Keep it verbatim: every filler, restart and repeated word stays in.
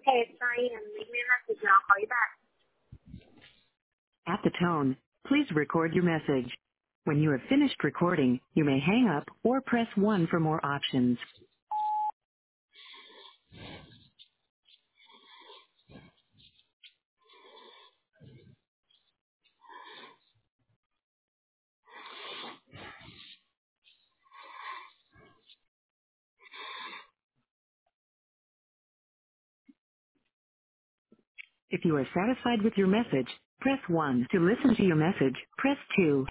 Hey, sorry, and leave me a message and I'll call you back. At the tone, please record your message. When you have finished recording, you may hang up or press one for more options. If you are satisfied with your message, press one. To listen to your message, press two.